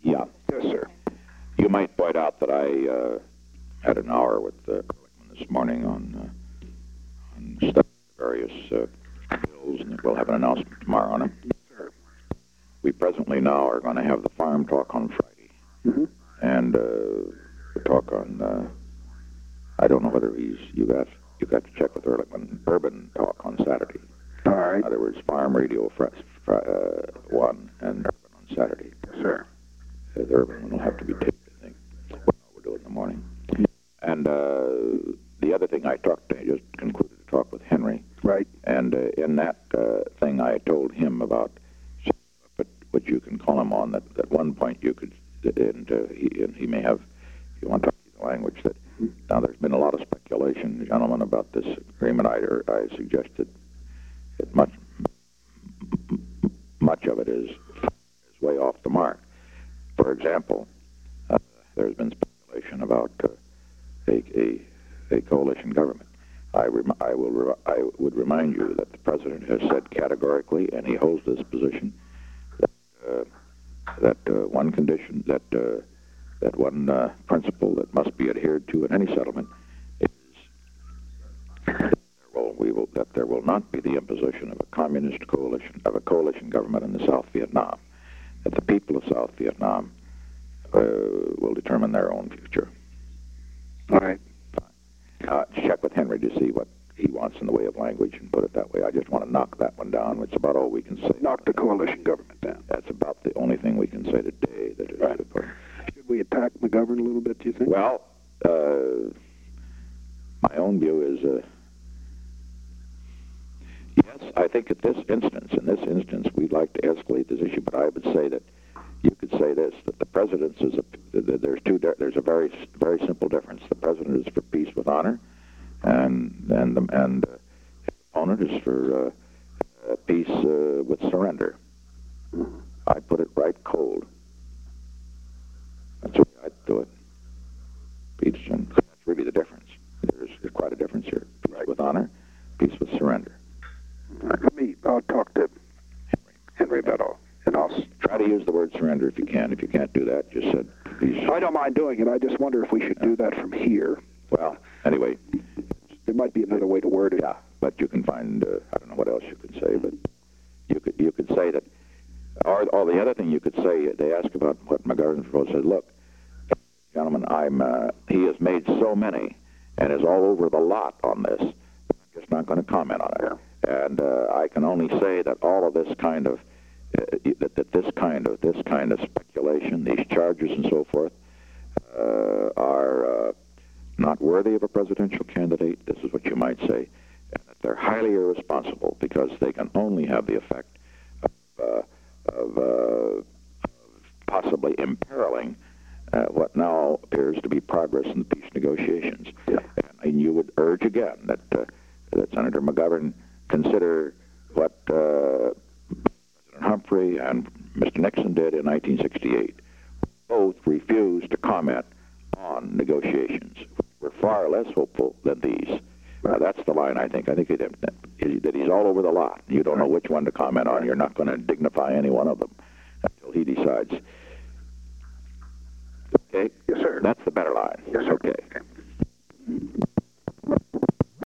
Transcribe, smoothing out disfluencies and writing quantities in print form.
Yeah. Yes, sir. You might point out that I had an hour with Ehrlichman this morning on stuff, various bills, and we'll have an announcement tomorrow on them. Yes, sir. We presently now are going to have the farm talk on Friday, Mm-hmm. and the talk on I don't know whether you got to check with Ehrlichman. Urban talk on Saturday. All right. In other words, farm radio one and urban on Saturday. Yes, sir. The urban one will have to be taped, I think. We'll do it in the morning. And the other thing I just concluded to talk with Henry. Right. And in that thing, I told him about what you can call him on. That at one point you could, and he may have, if you want to talk the language, that now there's been a lot of speculation, gentlemen, about this agreement. I suggested that much of it is way off the mark. For example, there's been speculation about a coalition government. I would remind you that the president has said categorically, and he holds this position, that one condition, that one principle that must be adhered to in any settlement is that there will not be the imposition of a communist coalition, of a coalition government in the South Vietnam. That the people of South Vietnam will determine their own future. All right. Check with Henry to see what he wants in the way of language and put it that way. I just want to knock that one down. It's about all we can say. Knock the coalition government down. That's about the only thing we can say today. That is right. Should we attack McGovern a little bit, do you think? Well, my own view is, yes, I think in this instance, we'd like to escalate this issue, but I would say that you could say this, that the president's there's a very, very simple difference. The president is for peace with honor, and his opponent is for peace with surrender. I put it right cold. That's the way I'd do it. Peace, and that's really the difference. There's quite a difference here. Peace with honor, peace with surrender. I'll talk to Henry about all. And I'll try to use the word surrender if you can. If you can't do that, just said peace. I don't mind doing it. I just wonder if we should do that from here. Well, anyway. There might be another way to word it. Yeah, but you can find, I don't know what else you could say, but you could say that, or the other thing you could say, they ask about what McGovern proposed, said, look, gentlemen, he has made so many and is all over the lot on this, I'm just not going to comment on it. Yeah. And I can only say that all of this kind of this kind of speculation, these charges and so forth, are not worthy of a presidential candidate. This is what you might say, and that they're highly irresponsible because they can only have the effect of possibly imperiling what now appears to be progress in the peace negotiations. Yeah. And you would urge again that Senator McGovern consider what President Humphrey and Mr. Nixon did in 1968. Both refused to comment on negotiations. We're far less hopeful than these. That's the line, I think. I think that he's all over the lot. You don't know which one to comment on. You're not going to dignify any one of them until he decides. Okay? Yes, sir. That's the better line. Yes, sir. Okay.